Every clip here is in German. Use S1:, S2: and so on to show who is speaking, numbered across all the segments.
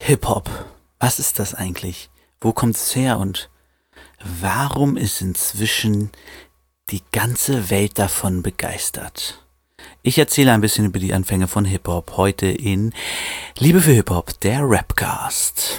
S1: Hip-Hop. Was ist das eigentlich? Wo kommt es her und warum ist inzwischen die ganze Welt davon begeistert? Ich erzähle ein bisschen über die Anfänge von Hip-Hop heute in Liebe für Hip-Hop, der Rapcast.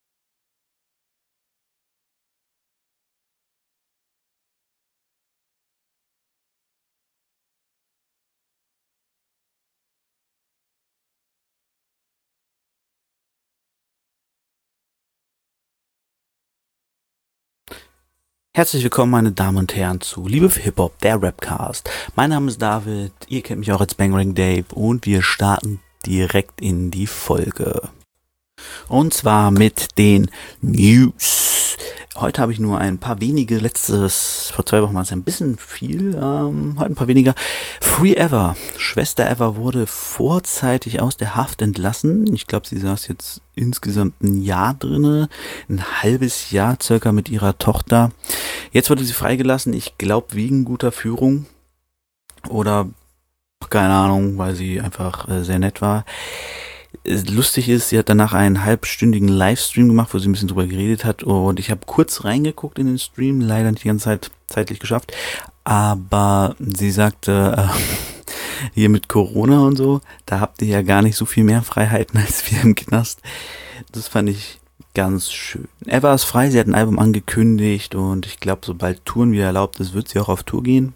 S1: Herzlich willkommen, meine Damen und Herren, zu Liebe für Hip-Hop, der Rapcast. Mein Name ist David, ihr kennt mich auch als Bangering Dave und wir starten direkt in die Folge. Und zwar mit den News. Heute habe ich nur ein paar wenige, vor 2 Wochen war es ein bisschen viel, heute ein paar weniger. Free Ever, Schwester Ever wurde vorzeitig aus der Haft entlassen. Ich glaube, sie saß jetzt insgesamt ein Jahr drinne, ein halbes Jahr circa mit ihrer Tochter. Jetzt wurde sie freigelassen, ich glaube wegen guter Führung oder keine Ahnung, weil sie einfach sehr nett war. Lustig ist, sie hat danach einen halbstündigen Livestream gemacht, wo sie ein bisschen drüber geredet hat und ich habe kurz reingeguckt in den Stream, leider nicht die ganze Zeit zeitlich geschafft, aber sie sagte, hier mit Corona und so, da habt ihr ja gar nicht so viel mehr Freiheiten als wir im Knast. Das fand ich ganz schön. Eva ist frei, sie hat ein Album angekündigt und ich glaube, sobald Touren wieder erlaubt ist, wird sie auch auf Tour gehen.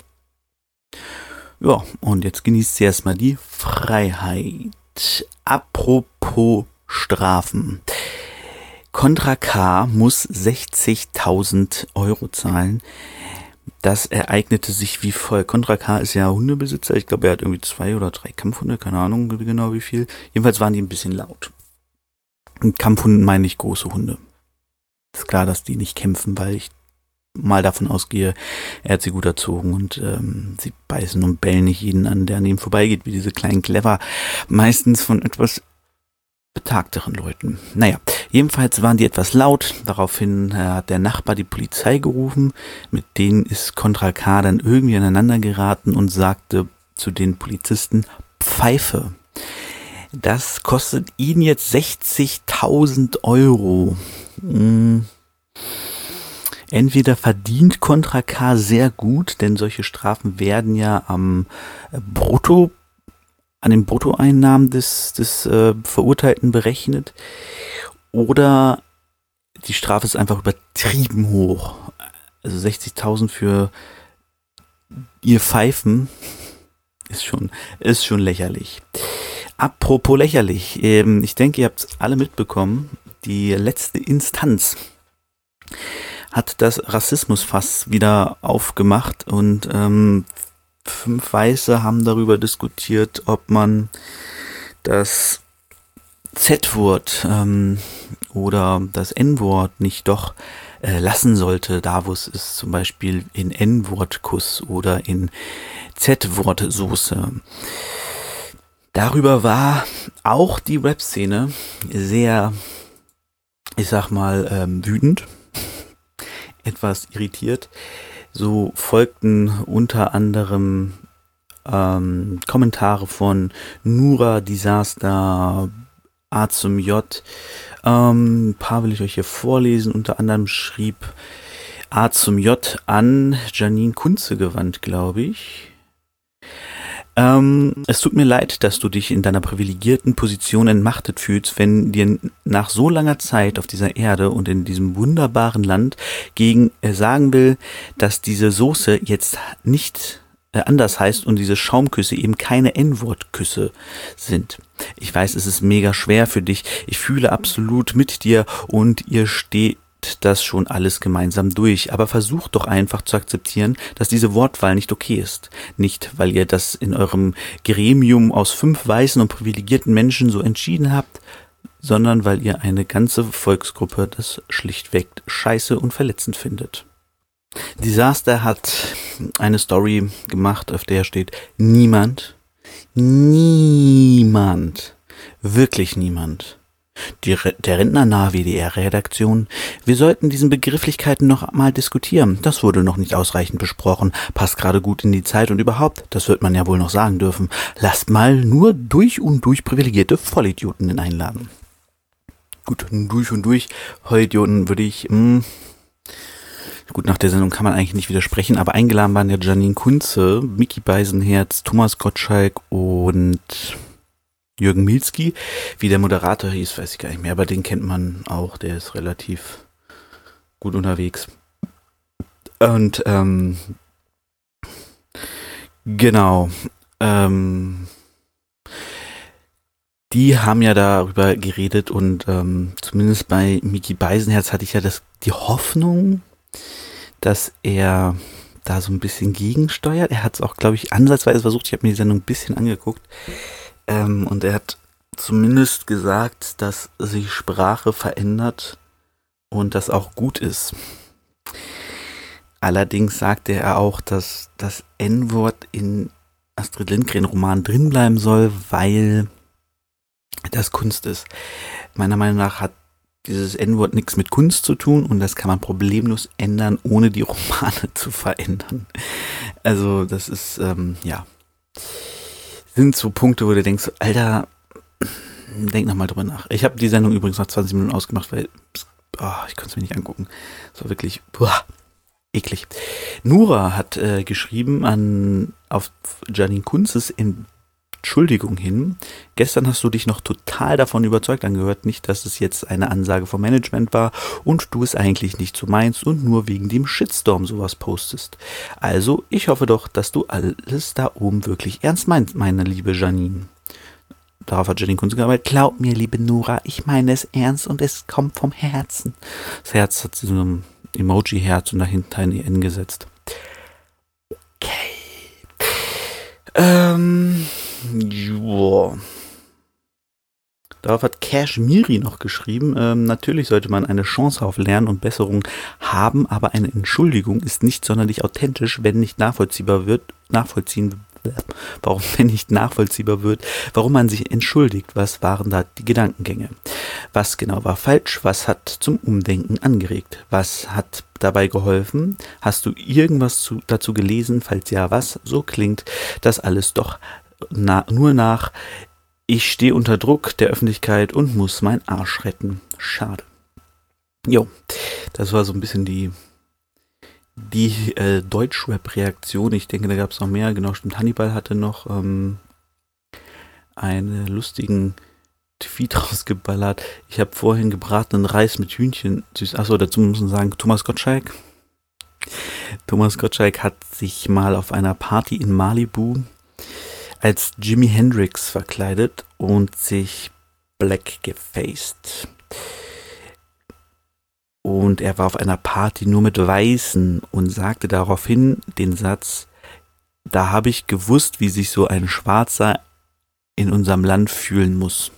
S1: Ja, und jetzt genießt sie erstmal die Freiheit. Apropos Strafen. Contra K muss 60.000 Euro zahlen. Das ereignete sich wie folgt. Contra K ist ja Hundebesitzer. Ich glaube, er hat irgendwie 2 oder 3 Kampfhunde. Keine Ahnung genau wie viel. Jedenfalls waren die ein bisschen laut. Und Kampfhunden meine ich große Hunde. Ist klar, dass die nicht kämpfen, weil ich mal davon ausgehe, er hat sie gut erzogen und sie beißen und bellen nicht jeden an, der an ihm vorbeigeht, wie diese kleinen Clever, meistens von etwas betagteren Leuten. Naja, jedenfalls waren die etwas laut, daraufhin hat der Nachbar die Polizei gerufen, mit denen ist Contra K dann irgendwie aneinander geraten und sagte zu den Polizisten, Pfeife. Das kostet ihn jetzt 60.000 Euro. Entweder verdient Contra K sehr gut, denn solche Strafen werden ja an den Bruttoeinnahmen des Verurteilten berechnet, oder die Strafe ist einfach übertrieben hoch. Also 60.000 für ihr Pfeifen ist schon lächerlich. Apropos lächerlich, ich denke, ihr habt es alle mitbekommen, die letzte Instanz hat das Rassismusfass wieder aufgemacht und 5 Weiße haben darüber diskutiert, ob man das Z-Wort oder das N-Wort nicht doch lassen sollte, da wo es ist, zum Beispiel in N-Wort-Kuss oder in Z-Wort-Soße. Darüber war auch die Rap-Szene sehr, ich sag mal, wütend, etwas irritiert. So folgten unter anderem Kommentare von Nura Disaster, A zum J. Ein paar will ich euch hier vorlesen. Unter anderem schrieb A zum J an Janine Kunze gewandt, glaube ich. Es tut mir leid, dass du dich in deiner privilegierten Position entmachtet fühlst, wenn dir nach so langer Zeit auf dieser Erde und in diesem wunderbaren Land sagen will, dass diese Soße jetzt nicht anders heißt und diese Schaumküsse eben keine N-Wort-Küsse sind. Ich weiß, es ist mega schwer für dich. Ich fühle absolut mit dir und ihr steht das schon alles gemeinsam durch, aber versucht doch einfach zu akzeptieren, dass diese Wortwahl nicht okay ist. Nicht, weil ihr das in eurem Gremium aus 5 weißen und privilegierten Menschen so entschieden habt, sondern weil ihr eine ganze Volksgruppe das schlichtweg scheiße und verletzend findet. Disaster hat eine Story gemacht, auf der steht, niemand, wirklich niemand, der rentnernahe WDR-Redaktion, wir sollten diesen Begrifflichkeiten noch mal diskutieren. Das wurde noch nicht ausreichend besprochen, passt gerade gut in die Zeit und überhaupt, das wird man ja wohl noch sagen dürfen, lasst mal nur durch und durch privilegierte Vollidioten einladen. Gut, durch und durch. Vollidioten würde ich, gut, nach der Sendung kann man eigentlich nicht widersprechen, aber eingeladen waren ja Janine Kunze, Micky Beisenherz, Thomas Gottschalk und Jürgen Milzki. Wie der Moderator hieß, weiß ich gar nicht mehr, aber den kennt man auch, der ist relativ gut unterwegs. Und, genau, die haben ja darüber geredet und zumindest bei Micky Beisenherz hatte ich ja die Hoffnung, dass er da so ein bisschen gegensteuert. Er hat es auch, glaube ich, ansatzweise versucht. Ich habe mir die Sendung ein bisschen angeguckt. Und er hat zumindest gesagt, dass sich Sprache verändert und das auch gut ist. Allerdings sagte er auch, dass das N-Wort in Astrid Lindgren-Roman drin bleiben soll, weil das Kunst ist. Meiner Meinung nach hat dieses N-Wort nichts mit Kunst zu tun und das kann man problemlos ändern, ohne die Romane zu verändern. Also das ist, ja, sind so Punkte, wo du denkst, Alter, denk nochmal drüber nach. Ich habe die Sendung übrigens nach 20 Minuten ausgemacht, weil ich konnte es mir nicht angucken. Es war wirklich eklig. Nura hat geschrieben auf Janine Kunzes Entschuldigung hin. Gestern hast du dich noch total davon überzeugt angehört, nicht, dass es jetzt eine Ansage vom Management war und du es eigentlich nicht so meinst und nur wegen dem Shitstorm sowas postest. Also, ich hoffe doch, dass du alles da oben wirklich ernst meinst, meine liebe Janine. Darauf hat Janine Kunze gearbeitet. Glaub mir, liebe Nora, ich meine es ernst und es kommt vom Herzen. Das Herz hat sie so ein Emoji-Herz und dahinter ein N gesetzt. Okay. Joa. Darauf hat Kashmiri noch geschrieben, natürlich sollte man eine Chance auf Lernen und Besserung haben, aber eine Entschuldigung ist nicht sonderlich authentisch, wenn nicht nachvollziehbar wird, warum man sich entschuldigt. Was waren da die Gedankengänge? Was genau war falsch? Was hat zum Umdenken angeregt? Was hat dabei geholfen? Hast du irgendwas dazu gelesen? Falls ja, was? So klingt das alles doch nur nach ich stehe unter Druck der Öffentlichkeit und muss meinen Arsch retten. Schade. Jo, das war so ein bisschen die Deutschrap-Reaktion. Ich denke, da gab es noch mehr. Genau, stimmt. Hannibal hatte noch einen lustigen Tweet rausgeballert. Ich habe vorhin gebratenen Reis mit Hühnchen. Achso, dazu muss man sagen, Thomas Gottschalk hat sich mal auf einer Party in Malibu als Jimi Hendrix verkleidet und sich black gefaced. Und er war auf einer Party nur mit Weißen und sagte daraufhin den Satz, da habe ich gewusst, wie sich so ein Schwarzer in unserem Land fühlen muss.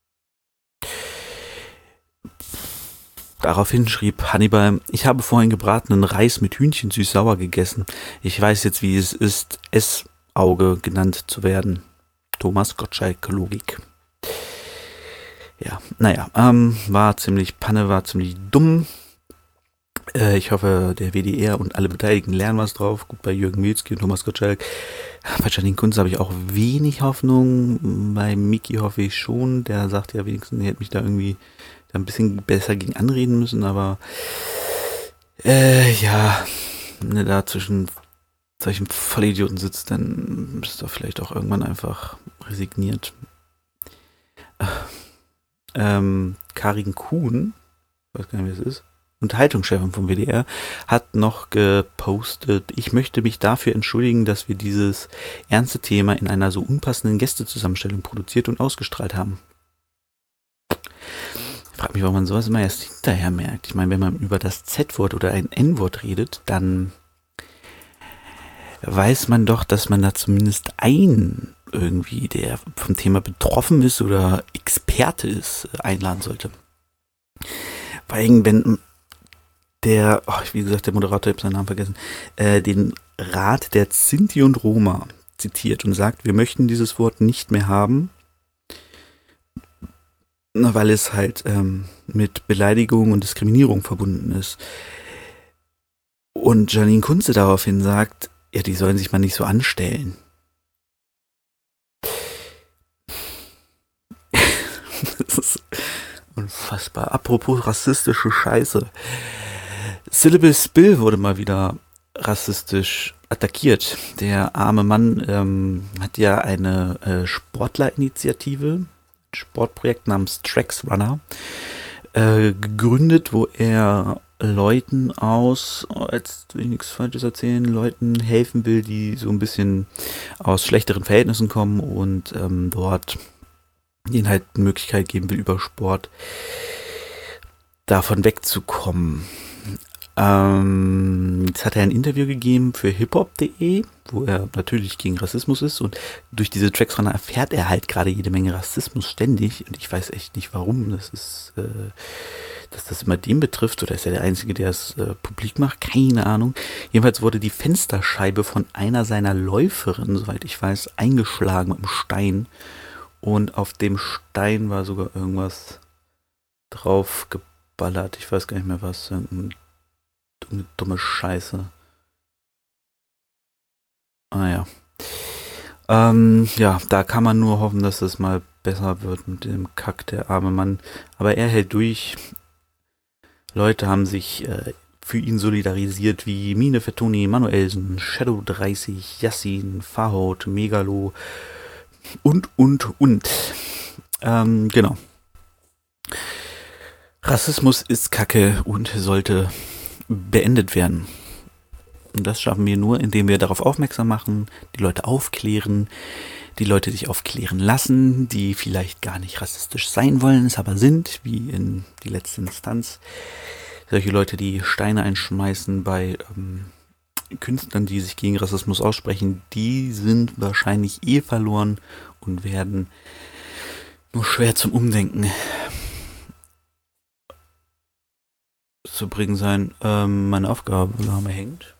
S1: Daraufhin schrieb Hannibal, ich habe vorhin gebratenen Reis mit Hühnchen süß-sauer gegessen. Ich weiß jetzt, wie es ist, Auge genannt zu werden. Thomas Gottschalk Logik. Ja, naja, war ziemlich Panne, war ziemlich dumm. Ich hoffe, der WDR und alle Beteiligten lernen was drauf. Gut, bei Jürgen Milzki und Thomas Gottschalk. Bei Janine Kunze habe ich auch wenig Hoffnung. Bei Micky hoffe ich schon. Der sagt ja wenigstens, er hätte mich da irgendwie ein bisschen besser gegen anreden müssen. Aber ja, wenn du da zwischen solchen Vollidioten sitzt, dann bist du vielleicht auch irgendwann einfach resigniert. Karin Kuhn, weiß gar nicht, wer es ist, Unterhaltungschefin vom WDR, hat noch gepostet, ich möchte mich dafür entschuldigen, dass wir dieses ernste Thema in einer so unpassenden Gästezusammenstellung produziert und ausgestrahlt haben. Ich frage mich, warum man sowas immer erst hinterher merkt. Ich meine, wenn man über das Z-Wort oder ein N-Wort redet, dann weiß man doch, dass man da zumindest einen irgendwie, der vom Thema betroffen ist oder Experte ist, einladen sollte. Vor allem, wenn wie gesagt, der Moderator, ich habe seinen Namen vergessen, den Rat der Sinti und Roma zitiert und sagt, wir möchten dieses Wort nicht mehr haben, weil es halt mit Beleidigung und Diskriminierung verbunden ist. Und Janine Kunze daraufhin sagt, ja, die sollen sich mal nicht so anstellen. Unfassbar. Apropos rassistische Scheiße. Syllabus Bill wurde mal wieder rassistisch attackiert. Der arme Mann hat ja eine Sportlerinitiative, ein Sportprojekt namens Tracks Runner, gegründet, wo er Leuten jetzt will ich nichts Falsches erzählen, Leuten helfen will, die so ein bisschen aus schlechteren Verhältnissen kommen und dort ihnen halt eine Möglichkeit geben will, über Sport davon wegzukommen. Jetzt hat er ein Interview gegeben für hiphop.de, wo er natürlich gegen Rassismus ist, und durch diese Tracksrunner erfährt er halt gerade jede Menge Rassismus ständig, und ich weiß echt nicht warum. Dass das immer den betrifft, oder ist er der Einzige, der es publik macht? Keine Ahnung. Jedenfalls wurde die Fensterscheibe von einer seiner Läuferinnen, soweit ich weiß, eingeschlagen mit einem Stein, und auf dem Stein war sogar irgendwas drauf geballert. Ich weiß gar nicht mehr was. Eine dumme Scheiße. Ja. Ja, da kann man nur hoffen, dass es mal besser wird mit dem Kack, der arme Mann. Aber er hält durch. Leute haben sich für ihn solidarisiert, wie Mine Fettoni, Manuelsen, Shadow 30, Yassin, Fahot, Megalo und. Genau. Rassismus ist Kacke und sollte beendet werden. Und das schaffen wir nur, indem wir darauf aufmerksam machen, die Leute aufklären, die Leute sich aufklären lassen, die vielleicht gar nicht rassistisch sein wollen, es aber sind, wie in die letzte Instanz. Solche Leute, die Steine einschmeißen bei Künstlern, die sich gegen Rassismus aussprechen, die sind wahrscheinlich verloren und werden nur schwer zum Umdenken zu bringen sein. Meine Aufnahme hängt.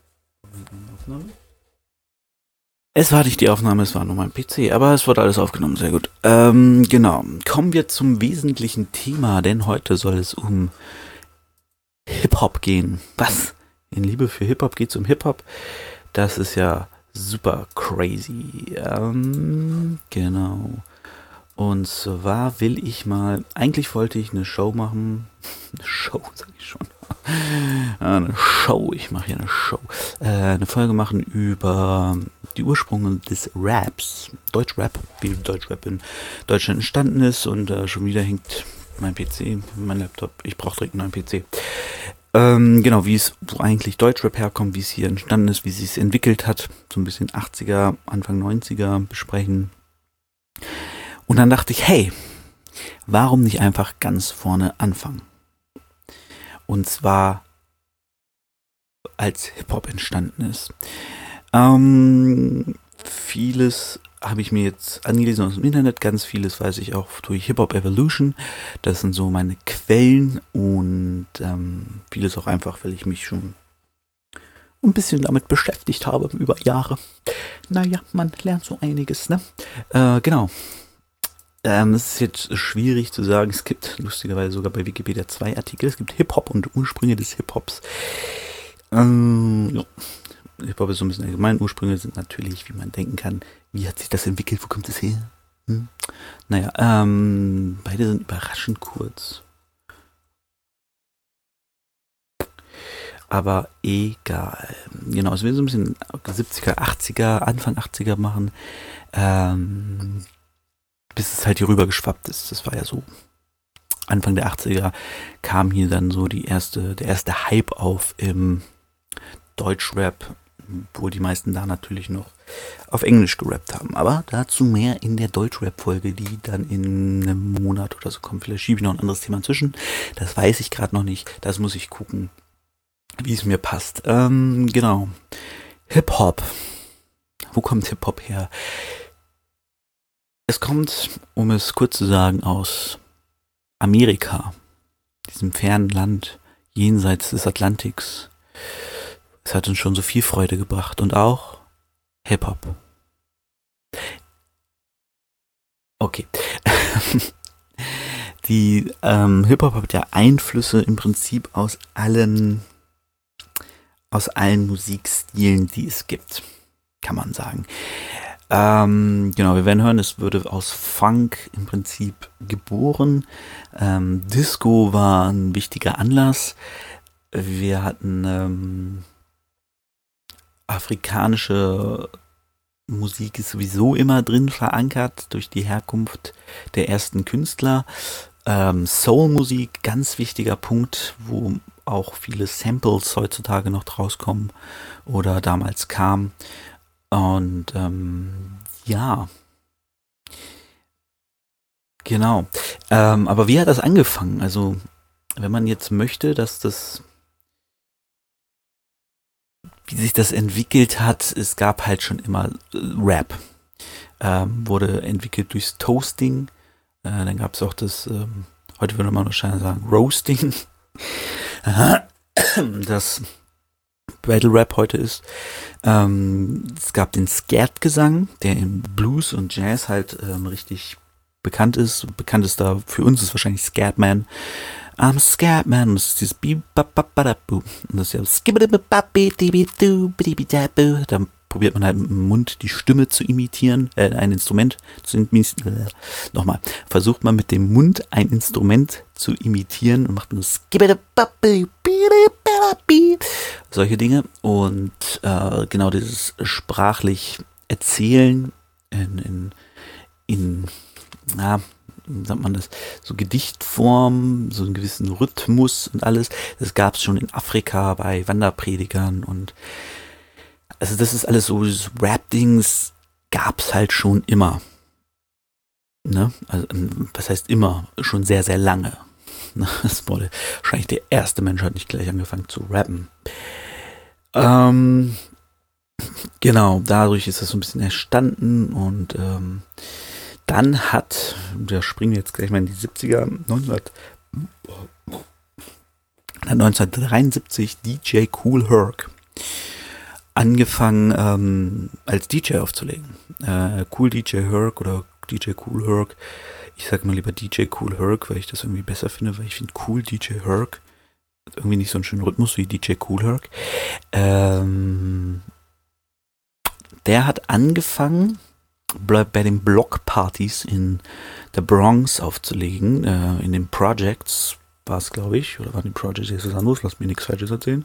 S1: Es war nicht die Aufnahme, es war nur mein PC, aber es wurde alles aufgenommen, sehr gut. Genau, kommen wir zum wesentlichen Thema, denn heute soll es um Hip-Hop gehen. Was? In Liebe für Hip-Hop geht es um Hip-Hop? Das ist ja super crazy. Genau. Und zwar eigentlich wollte ich eine Show machen. Eine Show, sag ich schon. Eine Show, ich mache hier eine Show. Eine Folge machen über die Ursprünge des Raps. Deutschrap, wie Deutschrap in Deutschland entstanden ist. Und schon wieder hängt mein PC, mein Laptop. Ich brauche direkt einen neuen PC. Genau, wo eigentlich Deutschrap herkommt, wie es hier entstanden ist, wie es sich entwickelt hat. So ein bisschen 80er, Anfang 90er besprechen. Und dann dachte ich, hey, warum nicht einfach ganz vorne anfangen? Und zwar, als Hip-Hop entstanden ist. Vieles habe ich mir jetzt angelesen aus dem Internet, ganz vieles weiß ich auch durch Hip-Hop Evolution. Das sind so meine Quellen, und vieles auch einfach, weil ich mich schon ein bisschen damit beschäftigt habe über Jahre. Naja, man lernt so einiges, ne? Genau. Es ist jetzt schwierig zu sagen. Es gibt lustigerweise sogar bei Wikipedia 2 Artikel. Es gibt Hip-Hop und Ursprünge des Hip-Hops. Ja. Hip-Hop ist so ein bisschen allgemein. Ursprünge sind natürlich, wie man denken kann, wie hat sich das entwickelt, wo kommt es her? Naja, beide sind überraschend kurz. Aber egal. Genau, also wir so ein bisschen 70er, 80er, Anfang 80er machen. Bis es halt hier rüber geschwappt ist. Das war ja so. Anfang der 80er kam hier dann so der erste Hype auf im Deutschrap, wo die meisten da natürlich noch auf Englisch gerappt haben. Aber dazu mehr in der Deutschrap-Folge, die dann in einem Monat oder so kommt. Vielleicht schiebe ich noch ein anderes Thema zwischen. Das weiß ich gerade noch nicht. Das muss ich gucken, wie es mir passt. Genau. Hip-Hop. Wo kommt Hip-Hop her? Es kommt, um es kurz zu sagen, aus Amerika, diesem fernen Land jenseits des Atlantiks. Es hat uns schon so viel Freude gebracht, und auch Hip-Hop. Okay. Die Hip-Hop hat ja Einflüsse im Prinzip aus allen Musikstilen, die es gibt, kann man sagen. Genau, wir werden hören, es wurde aus Funk im Prinzip geboren. Disco war ein wichtiger Anlass. Wir hatten afrikanische Musik ist sowieso immer drin verankert durch die Herkunft der ersten Künstler. Soul-Musik, ganz wichtiger Punkt, wo auch viele Samples heutzutage noch draus kommen oder damals kamen. Und ja, genau. Aber wie hat das angefangen? Also, wenn man jetzt möchte, wie sich das entwickelt hat, es gab halt schon immer Rap. Wurde entwickelt durchs Toasting. Dann gab es auch heute würde man wahrscheinlich sagen, Roasting. Das Battle Rap heute ist. Es gab den Scat-Gesang, der im Blues und Jazz halt richtig bekannt ist. Bekanntester für uns ist wahrscheinlich Scatman. I'm a Scatman. Das ist dieses Bi-ba-ba-ba-da-bu. Und das ist ja Skibidi-ba-bi-di-bi-du-bidi-bi-da-bu. Dann probiert man halt mit dem Mund die Stimme zu imitieren, ein Instrument zu imitieren. Nochmal, versucht man mit dem Mund ein Instrument zu imitieren und macht nur solche Dinge. Und genau dieses sprachlich Erzählen in wie sagt man das, so Gedichtform, so einen gewissen Rhythmus und alles. Das gab es schon in Afrika bei Wanderpredigern und also das ist alles so, das Rap-Dings gab's halt schon immer. Ne? Also, was heißt immer? Schon sehr, sehr lange. Das wurde wahrscheinlich der erste Mensch hat nicht gleich angefangen zu rappen. Genau, dadurch ist das so ein bisschen entstanden und dann da springen wir jetzt gleich mal in die 70er, 1973 DJ Kool Herc angefangen als DJ aufzulegen. Cool DJ Herc oder DJ Kool Herc. Ich sag mal lieber DJ Kool Herc, weil ich das irgendwie besser finde, weil ich finde Cool DJ Herc hat irgendwie nicht so einen schönen Rhythmus wie DJ Kool Herc. Der hat angefangen bei den Blockpartys in der Bronx aufzulegen, in den Projects war es, glaube ich, oder waren die Projects jetzt was anderes? Lass mir nichts Falsches erzählen.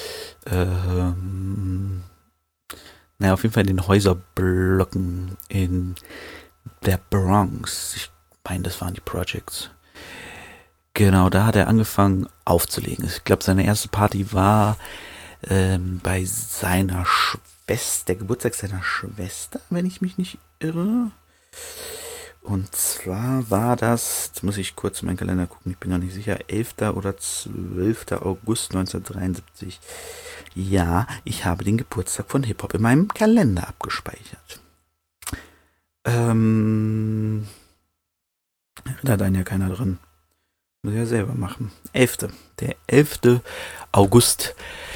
S1: Auf jeden Fall in den Häuserblöcken in der Bronx. Ich meine, das waren die Projects. Genau, da hat er angefangen aufzulegen. Ich glaube, seine erste Party war bei seiner Schwester, der Geburtstag seiner Schwester, wenn ich mich nicht irre. Und zwar war das, jetzt muss ich kurz in meinen Kalender gucken, ich bin noch nicht sicher, 11. oder 12. August 1973. Ja, ich habe den Geburtstag von Hip-Hop in meinem Kalender abgespeichert. Erinnert einen ja keiner dran. Muss ich ja selber machen. Der 11. August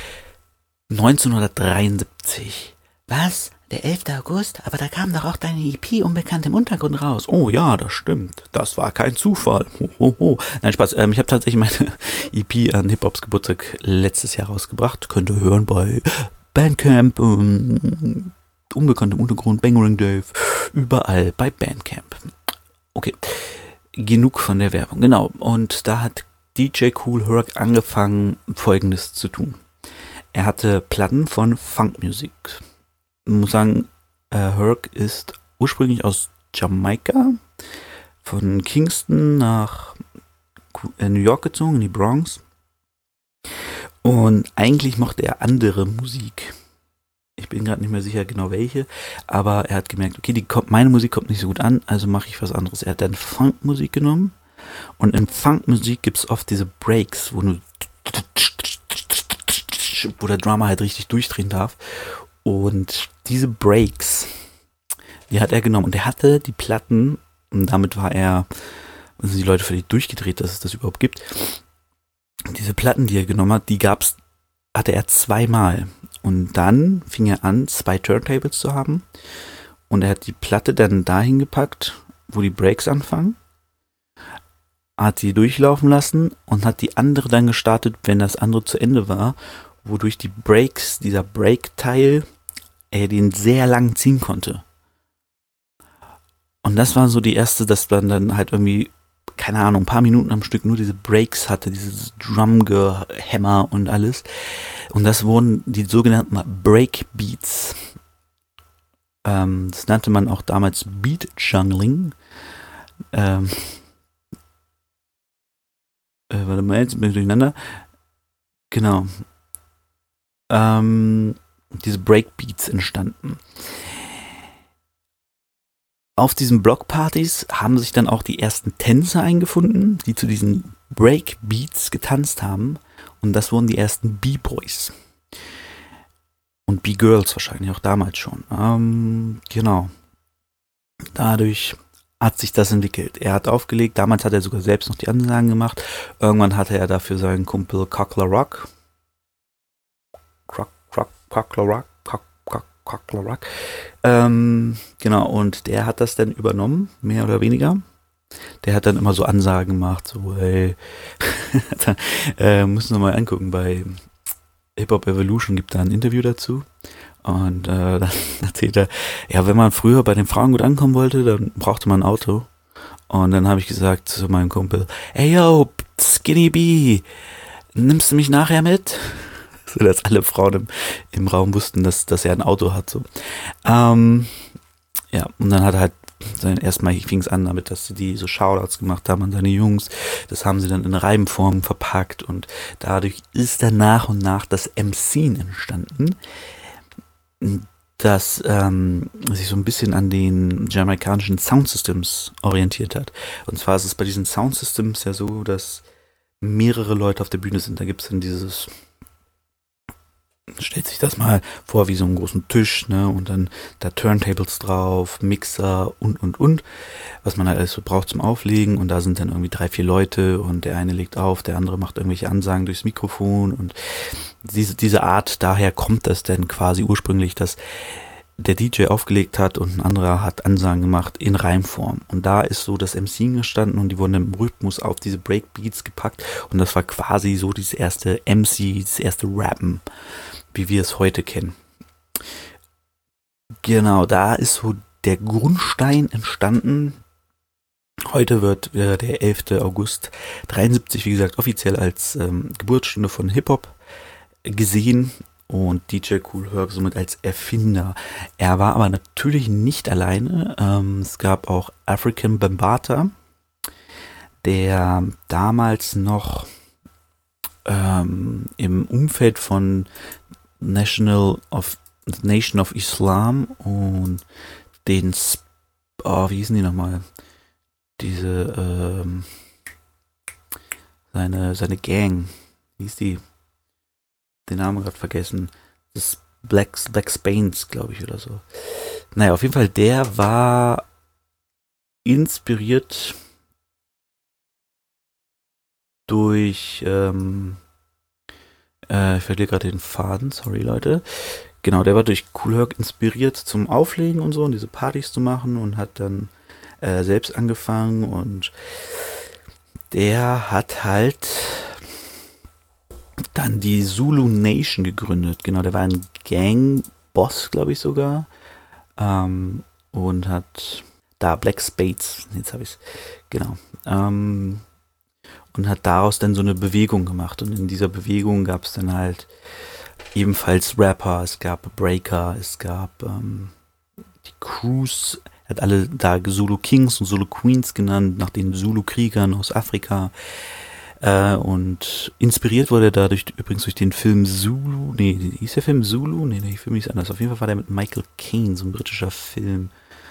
S1: 1973. Was? Der 11. August? Aber da kam doch auch deine EP Unbekannt im Untergrund raus. Oh ja, das stimmt. Das war kein Zufall. Ho. Nein, Spaß. Ich habe tatsächlich meine EP an Hip-Hops Geburtstag letztes Jahr rausgebracht. Könnt ihr hören bei Bandcamp, Unbekannt im Untergrund, Bangering Dave, überall bei Bandcamp. Okay, genug von der Werbung. Genau, und da hat DJ Kool Herc angefangen, Folgendes zu tun. Er hatte Platten von Funkmusik. Ich muss sagen, Herc ist ursprünglich aus Jamaika, von Kingston nach New York gezogen, in die Bronx. Und eigentlich mochte er andere Musik. Ich bin gerade nicht mehr sicher genau welche, aber er hat gemerkt, okay, meine Musik kommt nicht so gut an, also mache ich was anderes. Er hat dann Funkmusik genommen und in Funkmusik gibt es oft diese Breaks, wo der Drummer halt richtig durchdrehen darf. Und diese Breaks, die hat er genommen. Und er hatte die Platten, und damit sind die Leute völlig durchgedreht, dass es das überhaupt gibt. Diese Platten, die er genommen hat, hatte er zweimal. Und dann fing er an, 2 Turntables zu haben. Und er hat die Platte dann dahin gepackt, wo die Breaks anfangen. Hat sie durchlaufen lassen und hat die andere dann gestartet, wenn das andere zu Ende war. Wodurch die Breaks, dieser Break-Teil, er den sehr lang ziehen konnte. Und das war so die erste, dass man dann halt irgendwie, keine Ahnung, ein paar Minuten am Stück nur diese Breaks hatte, dieses Drum-Gehämmer und alles. Und das wurden die sogenannten Breakbeats. Das nannte man auch damals Beat Jungling. Warte mal, jetzt bin ich durcheinander. Genau. Diese Breakbeats entstanden. Auf diesen Blockpartys haben sich dann auch die ersten Tänzer eingefunden, die zu diesen Breakbeats getanzt haben. Und das wurden die ersten B-Boys. Und B-Girls wahrscheinlich auch damals schon. Genau. Dadurch hat sich das entwickelt. Er hat aufgelegt, damals hat er sogar selbst noch die Ansagen gemacht. Irgendwann hatte er dafür seinen Kumpel Cockler Rock. Cockler Rock. Genau, und der hat das dann übernommen, mehr oder weniger. Der hat dann immer so Ansagen gemacht, so, hey, müssen wir mal angucken, bei Hip Hop Evolution gibt da ein Interview dazu. Und dann erzählt er, ja, wenn man früher bei den Frauen gut ankommen wollte, dann brauchte man ein Auto. Und dann habe ich gesagt zu meinem Kumpel, ey yo, Skinny B, nimmst du mich nachher mit? So, dass alle Frauen im Raum wussten, dass er ein Auto hat. So. Ja, und dann hat er halt erstmal fing es an damit, dass sie die so Shoutouts gemacht haben an seine Jungs. Das haben sie dann in Reimform verpackt und dadurch ist dann nach und nach das MCen entstanden, das sich so ein bisschen an den jamaikanischen Soundsystems orientiert hat. Und zwar ist es bei diesen Soundsystems ja so, dass mehrere Leute auf der Bühne sind. Da gibt es dann dieses, stellt sich das mal vor wie so einen großen Tisch, ne, und dann da Turntables drauf, Mixer und, was man halt alles so braucht zum Auflegen, und da sind dann irgendwie 3, 4 Leute und der eine legt auf, der andere macht irgendwelche Ansagen durchs Mikrofon und diese Art, daher kommt das denn quasi ursprünglich, dass der DJ aufgelegt hat und ein anderer hat Ansagen gemacht in Reimform. Und da ist so das MCing gestanden und die wurden im Rhythmus auf diese Breakbeats gepackt und das war quasi so dieses erste MC, das erste Rappen, wie wir es heute kennen. Genau, da ist so der Grundstein entstanden. Heute wird der 11. August 73, wie gesagt, offiziell als Geburtsstunde von Hip-Hop gesehen und DJ Kool Herc somit als Erfinder. Er war aber natürlich nicht alleine. Es gab auch Afrika Bambaataa, der damals noch im Umfeld von Nation of Islam und den, wie hießen die nochmal? Diese, seine Gang, wie hieß die? Den Namen gerade vergessen. Das Black Spains, glaube ich, oder so. Naja, auf jeden Fall, der war inspiriert durch, ich verliere gerade den Faden, sorry Leute. Genau, der war durch Kool Herc inspiriert zum Auflegen und so und diese Partys zu machen und hat dann selbst angefangen und der hat halt dann die Zulu Nation gegründet. Genau, der war ein Gang-Boss, glaube ich sogar. Und hat da Black Spades, jetzt habe ich es, genau. Und hat daraus dann so eine Bewegung gemacht. Und in dieser Bewegung gab es dann halt ebenfalls Rapper, es gab Breaker, es gab die Crews, er hat alle da Zulu Kings und Zulu Queens genannt, nach den Zulu-Kriegern aus Afrika. Und inspiriert wurde er dadurch übrigens durch den Film Zulu. Nee, hieß der Film Zulu? Nee, der Film hieß anders. Auf jeden Fall war der mit Michael Caine, so ein britischer Film.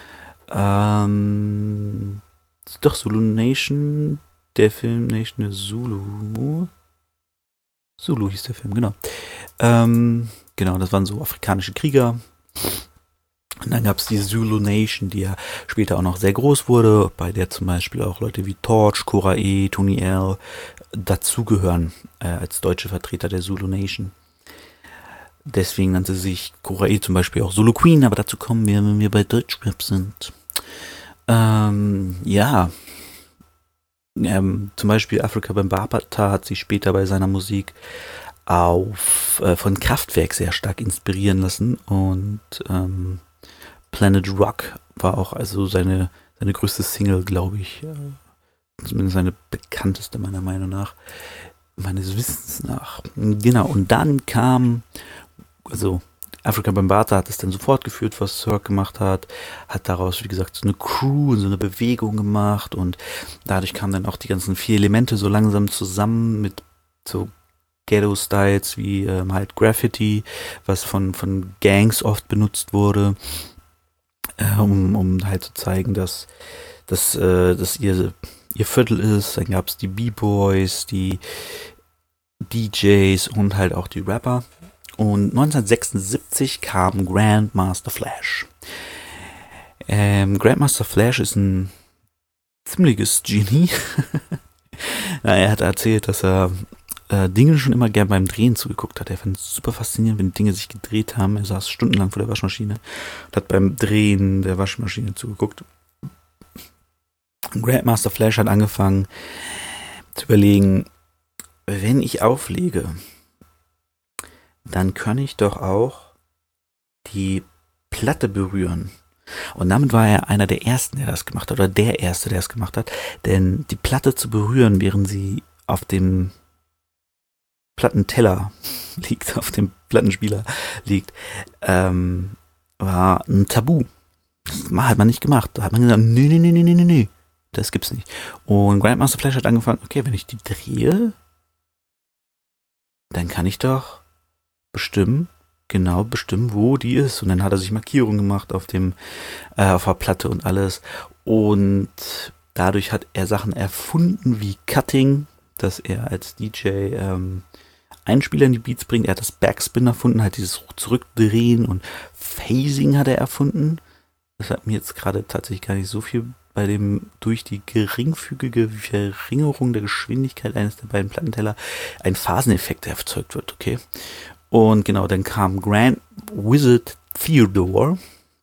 S1: Doch, Zulu Nation, der Film Nation Zulu. Zulu hieß der Film, genau. Genau, das waren so afrikanische Krieger. Und dann gab es die Zulu Nation, die ja später auch noch sehr groß wurde, bei der zum Beispiel auch Leute wie Torch, Cora E, Tony L dazugehören als deutsche Vertreter der Zulu Nation. Deswegen nannte sich Cora E zum Beispiel auch Zulu Queen, aber dazu kommen wir, wenn wir bei Deutschrap sind. Ja. Zum Beispiel Afrika Bambaataa hat sich später bei seiner Musik von Kraftwerk sehr stark inspirieren lassen und Planet Rock war auch also seine seine größte Single, glaube ich. Zumindest seine bekannteste meiner Meinung nach. Meines Wissens nach. Genau, und dann kam, also Afrika Bambaataa hat es dann so fortgeführt, was Cirque gemacht hat daraus, wie gesagt, so eine Crew, so eine Bewegung gemacht und dadurch kamen dann auch die ganzen 4 Elemente so langsam zusammen mit so Ghetto-Styles wie halt Graffiti, was von Gangs oft benutzt wurde, um halt zu zeigen, dass ihr Viertel ist. Dann gab es die B-Boys, die DJs und halt auch die Rapper. Und 1976 kam Grandmaster Flash. Grandmaster Flash ist ein ziemliches Genie. Er hat erzählt, dass er Dinge schon immer gern beim Drehen zugeguckt hat. Er fand es super faszinierend, wenn Dinge sich gedreht haben. Er saß stundenlang vor der Waschmaschine und hat beim Drehen der Waschmaschine zugeguckt. Grandmaster Flash hat angefangen zu überlegen, wenn ich auflege, dann kann ich doch auch die Platte berühren. Und damit war er einer der Ersten, der das gemacht hat, oder der Erste, der es gemacht hat. Denn die Platte zu berühren, während sie auf dem Plattenteller liegt, auf dem Plattenspieler liegt, war ein Tabu. Das hat man nicht gemacht. Da hat man gesagt, nee, das gibt's nicht. Und Grandmaster Flash hat angefangen, okay, wenn ich die drehe, dann kann ich doch genau bestimmen, wo die ist. Und dann hat er sich Markierungen gemacht auf der Platte und alles. Und dadurch hat er Sachen erfunden wie Cutting, dass er als DJ Einspieler in die Beats bringt. Er hat das Backspin erfunden, halt dieses Zurückdrehen, und Phasing hat er erfunden. Das hat mir jetzt gerade tatsächlich gar nicht so viel bei dem durch die geringfügige Verringerung der Geschwindigkeit eines der beiden Plattenteller ein Phaseneffekt erzeugt wird, okay? Und genau, dann kam Grand Wizard Theodore,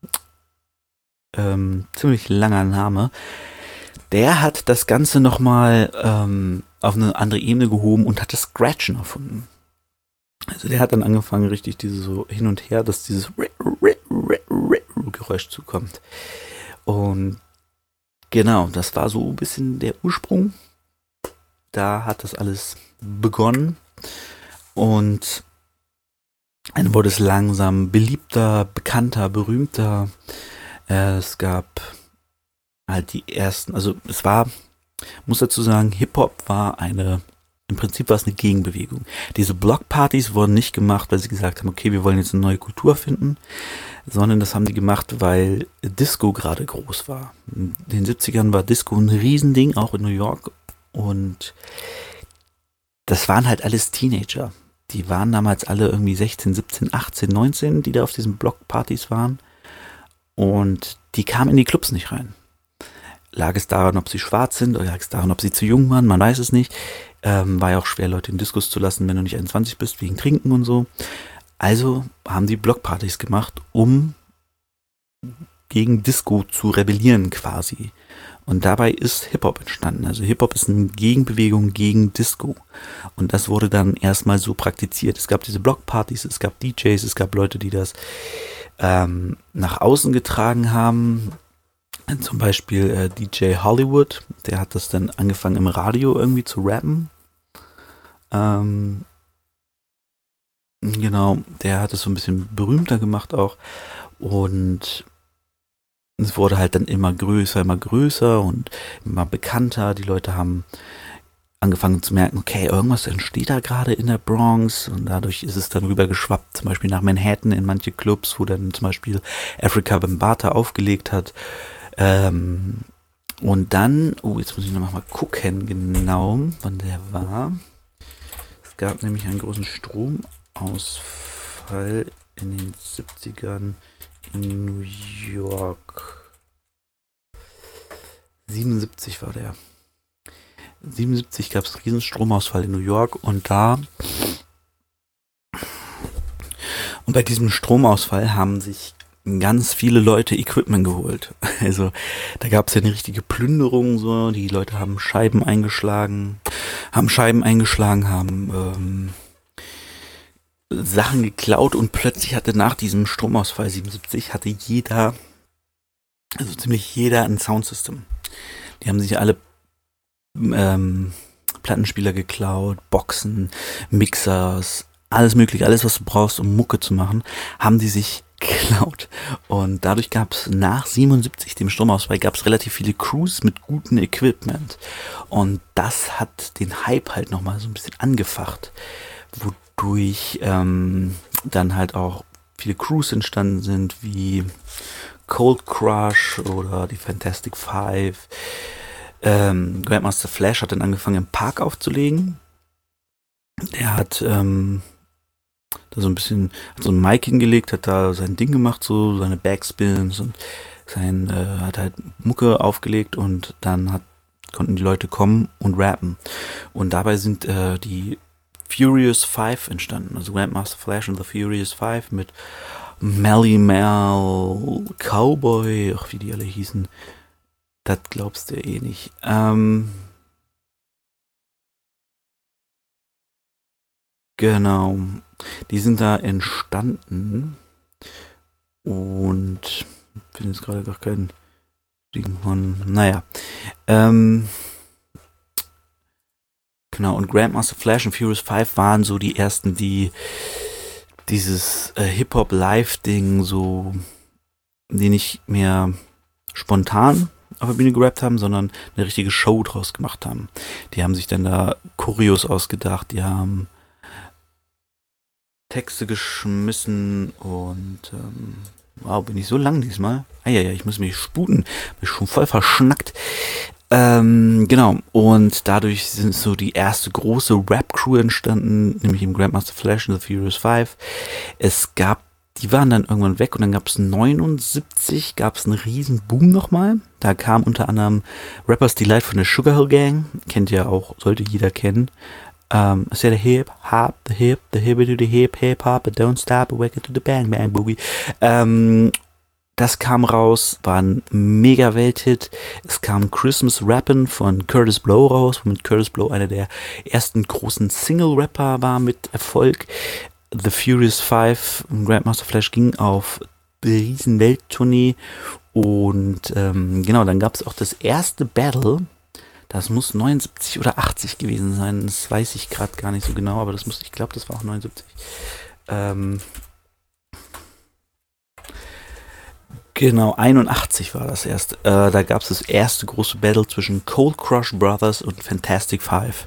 S1: ziemlich langer Name. Der hat das Ganze nochmal auf eine andere Ebene gehoben und hat das Scratchen erfunden. Also der hat dann angefangen, richtig dieses so hin und her, dass dieses Geräusch zukommt. Und genau, das war so ein bisschen der Ursprung. Da hat das alles begonnen. Und dann wurde es langsam beliebter, bekannter, berühmter. Es gab halt die ersten, also es war, muss dazu sagen, Hip-Hop war im Prinzip war es eine Gegenbewegung. Diese Blockpartys wurden nicht gemacht, weil sie gesagt haben, okay, wir wollen jetzt eine neue Kultur finden, sondern das haben die gemacht, weil Disco gerade groß war. In den 70ern war Disco ein Riesending, auch in New York, und das waren halt alles Teenager. Die waren damals alle irgendwie 16, 17, 18, 19, die da auf diesen Blockpartys waren, und die kamen in die Clubs nicht rein. Lag es daran, ob sie schwarz sind, oder lag es daran, ob sie zu jung waren, man weiß es nicht. War ja auch schwer, Leute in Diskos zu lassen, wenn du nicht 21 bist, wegen Trinken und so. Also haben die Blockpartys gemacht, um gegen Disco zu rebellieren quasi. Und dabei ist Hip-Hop entstanden. Also Hip-Hop ist eine Gegenbewegung gegen Disco. Und das wurde dann erstmal so praktiziert. Es gab diese Blockpartys, es gab DJs, es gab Leute, die das nach außen getragen haben. Zum Beispiel DJ Hollywood, der hat das dann angefangen im Radio irgendwie zu rappen. Genau, der hat es so ein bisschen berühmter gemacht auch. Und es wurde halt dann immer größer und immer bekannter. Die Leute haben angefangen zu merken, okay, irgendwas entsteht da gerade in der Bronx, und dadurch ist es dann rübergeschwappt, zum Beispiel nach Manhattan in manche Clubs, wo dann zum Beispiel Afrika Bambaataa aufgelegt hat. Und dann, jetzt muss ich noch mal gucken, genau, wann der war. Es gab nämlich einen großen Stromausfall in den 70ern in New York. 77 war der. 77 gab es einen riesen Stromausfall in New York, und bei diesem Stromausfall haben sich ganz viele Leute Equipment geholt. Also da gab es ja eine richtige Plünderung, so. Die Leute haben Scheiben eingeschlagen, haben Sachen geklaut, und plötzlich hatte nach diesem Stromausfall 77 hatte jeder Also ziemlich jeder ein Soundsystem. Die haben sich alle Plattenspieler geklaut, Boxen, Mixers, alles mögliche, alles was du brauchst, um Mucke zu machen, haben die sich geklaut. Und dadurch gab es nach 77, dem Stromausfall, gab es relativ viele Crews mit gutem Equipment. Und das hat den Hype halt nochmal so ein bisschen angefacht, wodurch dann halt auch viele Crews entstanden sind, wie Cold Crush oder die Fantastic Five. Grandmaster Flash hat dann angefangen im Park aufzulegen. Der hat da so ein bisschen, hat so ein Mic hingelegt, hat da sein Ding gemacht, so seine Backspins und hat halt Mucke aufgelegt und dann konnten die Leute kommen und rappen. Und dabei sind die Furious Five entstanden, also Grandmaster Flash und the Furious Five mit Melly Mel, Cowboy, ach wie die alle hießen, das glaubst du eh nicht. Genau, die sind da entstanden und ich finde jetzt gerade gar keinen Ding von, naja, genau, und Grandmaster Flash und Furious 5 waren so die ersten, die dieses Hip-Hop-Live-Ding so, die nicht mehr spontan auf der Bühne gerappt haben, sondern eine richtige Show draus gemacht haben. Die haben sich dann da Choreos ausgedacht, die haben Texte geschmissen und wow, bin ich so lang diesmal? Ja, ich muss mich sputen, bin schon voll verschnackt. Genau, und dadurch sind so die erste große Rap-Crew entstanden, nämlich im Grandmaster Flash und the Furious 5. Die waren dann irgendwann weg und dann gab es 79, gab es einen riesen Boom nochmal. Da kam unter anderem Rappers Delight von der Sugar Hill Gang, kennt ihr auch, sollte jeder kennen. Ist ja der Hip-Hop, the Hip to the Hip-Hop, but don't stop, wake it to the Bang Bang Boogie. Das kam raus, war ein mega Welthit. Es kam Christmas Rappin' von Curtis Blow raus, womit Curtis Blow einer der ersten großen Single-Rapper war mit Erfolg. The Furious 5, Grandmaster Flash ging auf eine riesen Welttournee und genau, dann gab es auch das erste Battle. Das muss 79 oder 80 gewesen sein, das weiß ich gerade gar nicht so genau, aber ich glaube, das war auch 79. Genau, 81 war das erste. Da gab es das erste große Battle zwischen Cold Crush Brothers und Fantastic Five.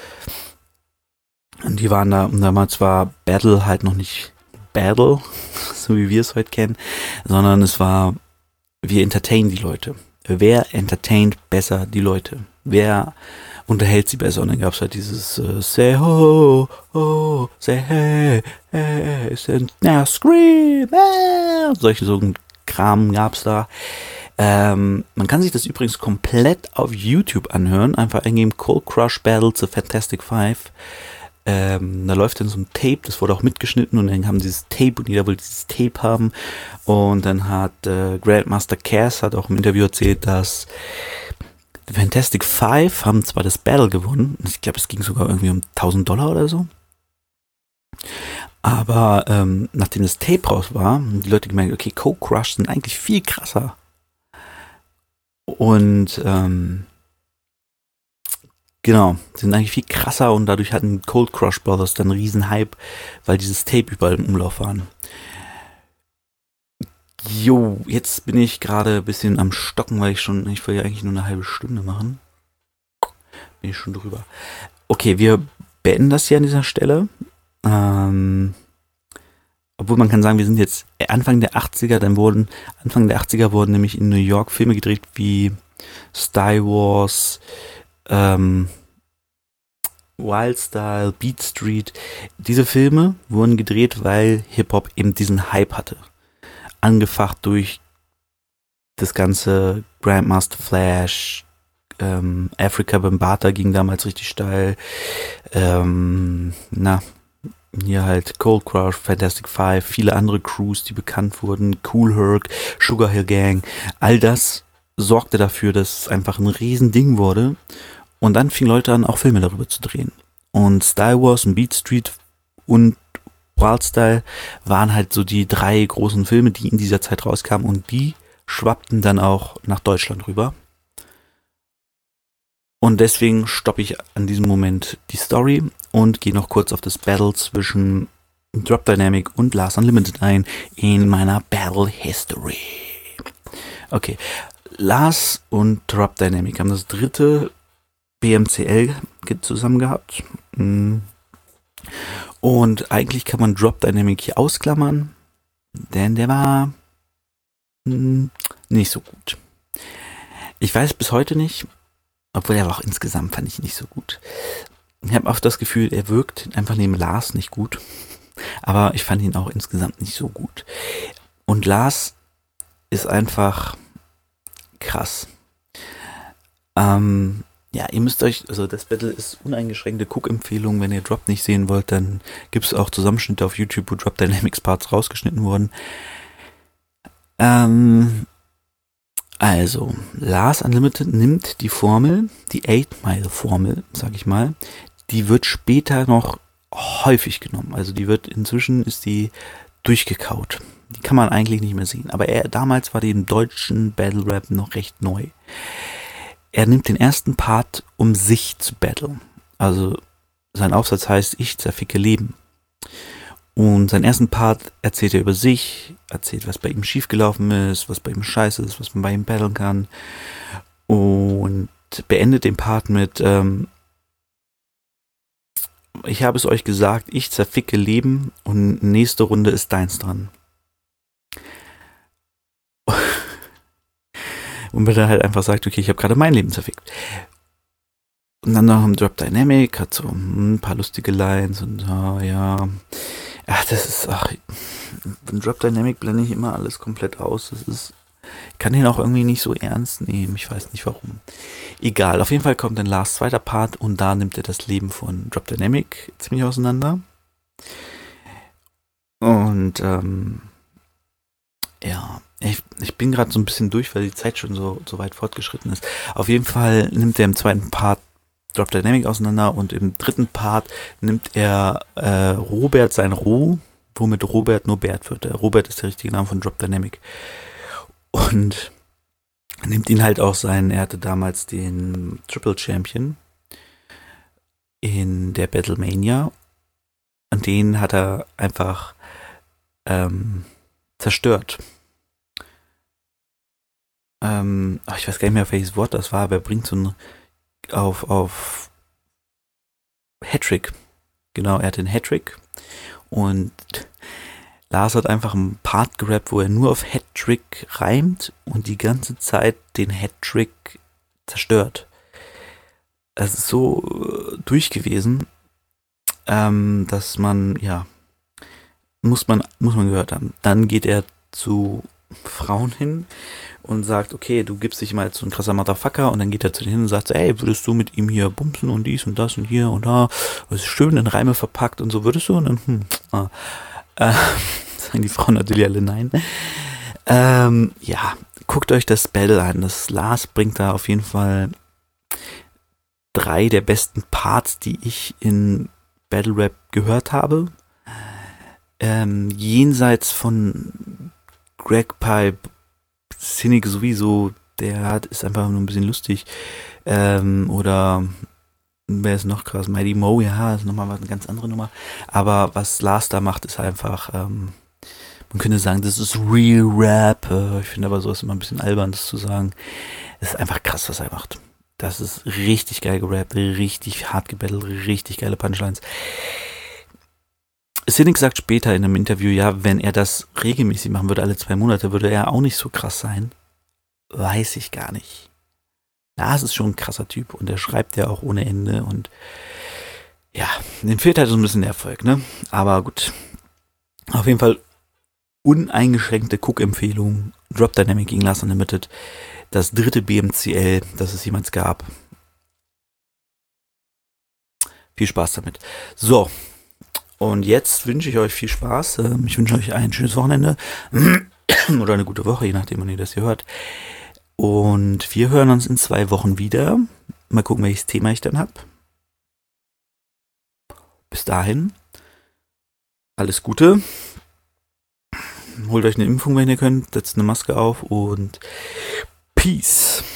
S1: Und die waren da, und damals war Battle halt noch nicht Battle, so wie wir es heute kennen, sondern es war, wir entertainen die Leute. Wer entertaint besser die Leute? Wer unterhält sie besser? Und dann gab es halt dieses Say ho, ho, say hey, hey, now scream, solche so Kram gab's da. Man kann sich das übrigens komplett auf YouTube anhören. Einfach eingeben Cold Crush Battle The Fantastic Five. Da läuft dann so ein Tape, das wurde auch mitgeschnitten und dann haben dieses Tape und jeder wollte dieses Tape haben. Und dann hat Grandmaster Cass hat auch im Interview erzählt, dass The Fantastic Five haben zwar das Battle gewonnen, ich glaube es ging sogar irgendwie um $1000 oder so. Aber nachdem das Tape raus war, haben die Leute gemerkt, okay, Cold Crush sind eigentlich viel krasser. Und genau, sind eigentlich viel krasser und dadurch hatten Cold Crush Brothers dann einen riesen Hype, weil dieses Tape überall im Umlauf waren. Jo, jetzt bin ich gerade ein bisschen am Stocken, weil ich will ja eigentlich nur eine halbe Stunde machen. Bin ich schon drüber. Okay, wir beenden das hier an dieser Stelle. Obwohl man kann sagen, wir sind jetzt Anfang der 80er wurden nämlich in New York Filme gedreht wie Star Wars, Wild Style, Beat Street. Diese Filme wurden gedreht, weil Hip-Hop eben diesen Hype hatte. Angefacht durch das ganze Grandmaster Flash, Afrika Bambaataa ging damals richtig steil. Hier halt Cold Crush, Fantastic Five, viele andere Crews, die bekannt wurden, Kool Herc, Sugar Hill Gang, all das sorgte dafür, dass es einfach ein Riesending wurde. Und dann fingen Leute an, auch Filme darüber zu drehen. Und Star Wars und Beat Street und Wild Style waren halt so die 3 großen Filme, die in dieser Zeit rauskamen und die schwappten dann auch nach Deutschland rüber. Und deswegen stoppe ich an diesem Moment die Story und gehe noch kurz auf das Battle zwischen Drop Dynamic und Lars Unlimited ein in meiner Battle History. Okay, Lars und Drop Dynamic haben das dritte BMCL zusammen gehabt. Und eigentlich kann man Drop Dynamic hier ausklammern, denn der war nicht so gut. Ich weiß bis heute nicht, obwohl er war auch insgesamt fand ich nicht so gut. Ich habe oft das Gefühl, er wirkt einfach neben Lars nicht gut. Aber ich fand ihn auch insgesamt nicht so gut. Und Lars ist einfach krass. Ja, ihr müsst euch, also das Battle ist uneingeschränkte Guck-Empfehlung. Wenn ihr Drop nicht sehen wollt, dann gibt es auch Zusammenschnitte auf YouTube, wo Drop Dynamics Parts rausgeschnitten wurden. Also, Lars Unlimited nimmt die Formel, die 8-Mile-Formel, sag ich mal, die wird später noch häufig genommen. Also inzwischen ist die durchgekaut. Die kann man eigentlich nicht mehr sehen. Aber damals war die im deutschen Battle Rap noch recht neu. Er nimmt den ersten Part, um sich zu battlen. Also sein Aufsatz heißt, ich zerficke Leben. Und seinen ersten Part erzählt er über sich, erzählt, was bei ihm schiefgelaufen ist, was bei ihm scheiße ist, was man bei ihm battlen kann. Und beendet den Part mit ich habe es euch gesagt, ich zerficke Leben und nächste Runde ist deins dran. Und wenn er halt einfach sagt, okay, ich habe gerade mein Leben zerfickt. Und dann noch im Drop Dynamic, hat so ein paar lustige Lines und ja. Ach, im Drop Dynamic blende ich immer alles komplett aus. Ich kann den auch irgendwie nicht so ernst nehmen. Ich weiß nicht warum. Egal, auf jeden Fall kommt dann Lars zweiter Part und da nimmt er das Leben von Drop Dynamic ziemlich auseinander. Und ja, ich bin gerade so ein bisschen durch, weil die Zeit schon so weit fortgeschritten ist. Auf jeden Fall nimmt er im zweiten Part Drop Dynamic auseinander und im dritten Part nimmt er Robert sein Roh, womit Robert nur Bert wird. Der Robert ist der richtige Name von Drop Dynamic. Und nimmt ihn halt auch er hatte damals den Triple Champion in der Battlemania und den hat er einfach zerstört. Ich weiß gar nicht mehr, welches Wort das war, aber er bringt so ein auf Hattrick. Genau, er hat den Hattrick und Lars hat einfach einen Part gerappt, wo er nur auf Hattrick reimt und die ganze Zeit den Hattrick zerstört. Es ist so durch gewesen, dass man, ja, muss man gehört haben. Dann geht er zu Frauen hin und sagt, okay, du gibst dich mal als so ein krasser Motherfucker, und dann geht er zu denen hin und sagt, ey, würdest du mit ihm hier bumsen und dies und das und hier und da, das ist schön in Reime verpackt und so, würdest du? Und dann, sagen die Frauen natürlich alle nein. Ja, guckt euch das Battle an. Das Lars bringt da auf jeden Fall 3 der besten Parts, die ich in Battle Rap gehört habe. Jenseits von Greg Pipe, Cynic sowieso, ist einfach nur ein bisschen lustig. Oder wer ist noch krass? Mighty Mo, ja, ist nochmal eine ganz andere Nummer. Aber was Lars da macht, ist einfach, man könnte sagen, das ist Real Rap. Ich finde aber sowas immer ein bisschen albern, das zu sagen. Es ist einfach krass, was er macht. Das ist richtig geil gerappt, richtig hart gebattelt, richtig geile Punchlines. Cynic sagt später in einem Interview, ja, wenn er das regelmäßig machen würde, alle 2 Monate, würde er auch nicht so krass sein. Weiß ich gar nicht. Lars ist schon ein krasser Typ und der schreibt ja auch ohne Ende und ja, dem fehlt halt so ein bisschen der Erfolg, ne? Aber gut. Auf jeden Fall uneingeschränkte Guck-Empfehlung. Drop Dynamic gegen Lars Unlimited. Das dritte BMCL, das es jemals gab. Viel Spaß damit. So. Und jetzt wünsche ich euch viel Spaß. Ich wünsche euch ein schönes Wochenende oder eine gute Woche, je nachdem, wann ihr das hier hört. Und wir hören uns in 2 Wochen wieder. Mal gucken, welches Thema ich dann habe. Bis dahin, alles Gute. Holt euch eine Impfung, wenn ihr könnt, setzt eine Maske auf und Peace.